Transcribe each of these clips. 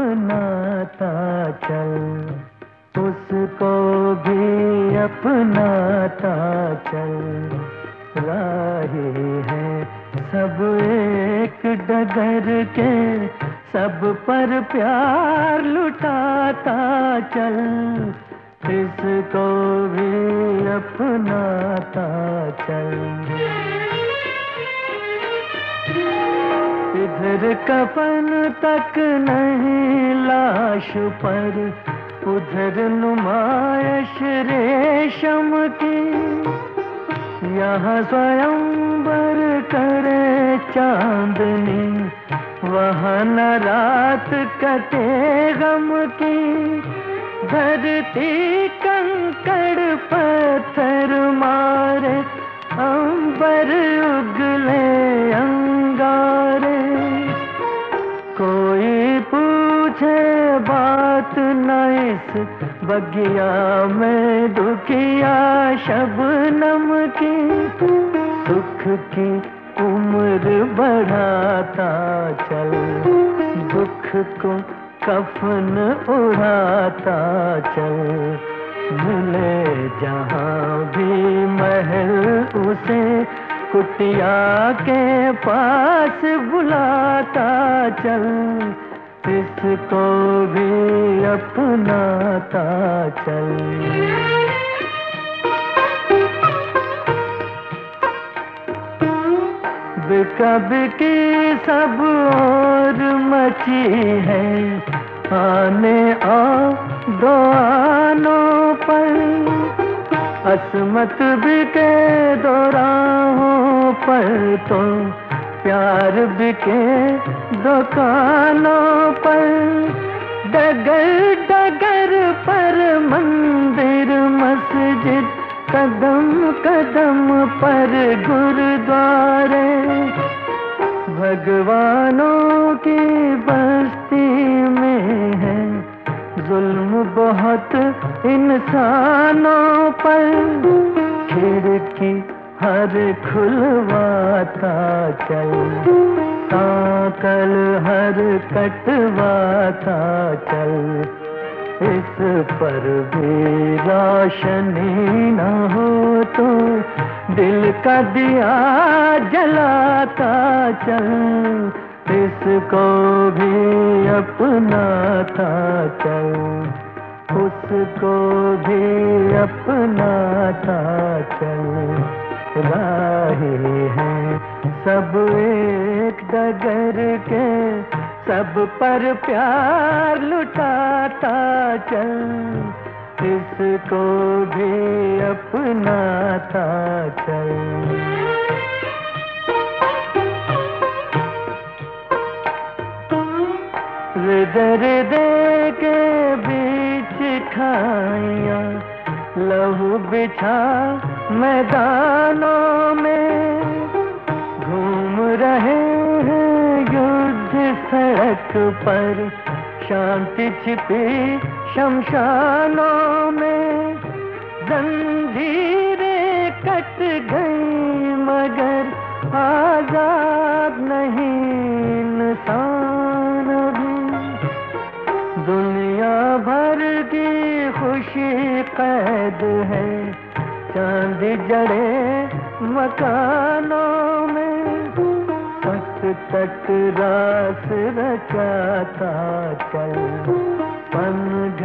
अपनाता चल, उसको भी अपनाता चल। राही है सब एक डगर के, सब पर प्यार लुटाता चल, इसको भी अपनाता चल। इधर कफन तक नहीं लाश पर, उधर नुमाइश रेशम की। यहाँ स्वयंवर करे चांदनी, वहाँ न रात कटे गम की। धरती कंकड़ पत्थर मारे, अंबर उगले अंगारे। कोई पूछे बात न इस बगिया में दुखिया शबनम की। सुख की उम्र बढ़ाता चल, दुख को कफन उड़ाता चल। मिले जहाँ भी महल उसे, कुटिया के पास बुलाता चल, इसको भी अपनाता चल। बिका बिकी सब और मची है, आने आ दो आनों पर। असमत बिके दो राहों पर तो, प्यार बिके दुकानों पर। डगर डगर पर मंदिर मस्जिद, कदम कदम पर गुरुद्वारे। भगवानों की बस्ती में है जुल्म बहुत इंसानों पर। खिड़की हर खुलवाता चल, साकल हर कटवाता चल। इस पर भी रोशनी न हो तो, दिल का दिया जलाता चल, इसको भी अपनाता चल, उसको भी अपनाता चल। राही है सब एक डगर के, सब पर प्यार लुटाता चल, इसको भी अपनाता चल। हृदय के बीच खाइयां, लहू बिछा मैदानों में। घूम रहे हैं युद्ध सड़क पर, शांति छिपी शमशानों में। जंजीरें कट गई मगर आजाद नहीं इंसान भी। दुनिया भर की खुशी कैद है, चांदी जड़े मकानों में। तट रास रचाता चल, पन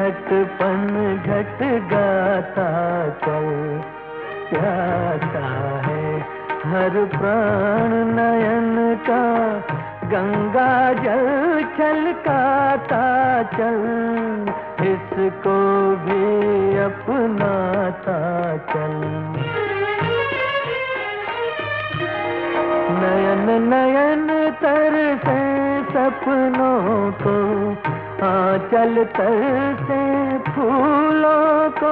घट गाता चल। प्यासा है हर प्राण नयन का, गंगा जल छलकाता चल, इसको भी अपनाता चल। नयन नयन तरसे सपनों को, आंचल तरसे फूलों को।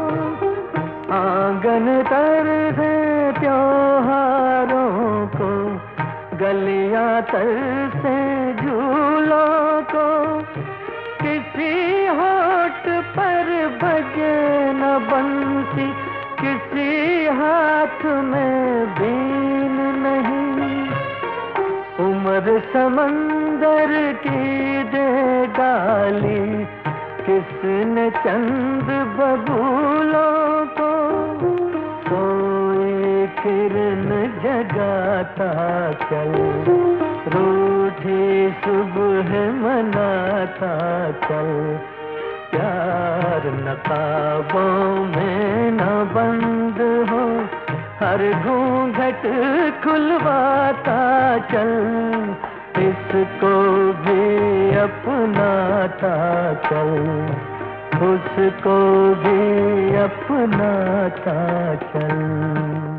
आंगन तरसे त्योहारों को, गलियां तरसे झूलों को। किसी होठ पर बजे न बंसी, किसी हाथ में बीन नहीं। उम्र समंदर की दे डाल चंद बबूलों को सोए किरण जगाता चल, रूठी सुबह मनाता चल। प्यार नकाबों में न बंद हो, हर घूंघट खुलवाता चल, इसको भी अपनाता चल, उसको भी अपनाता चल।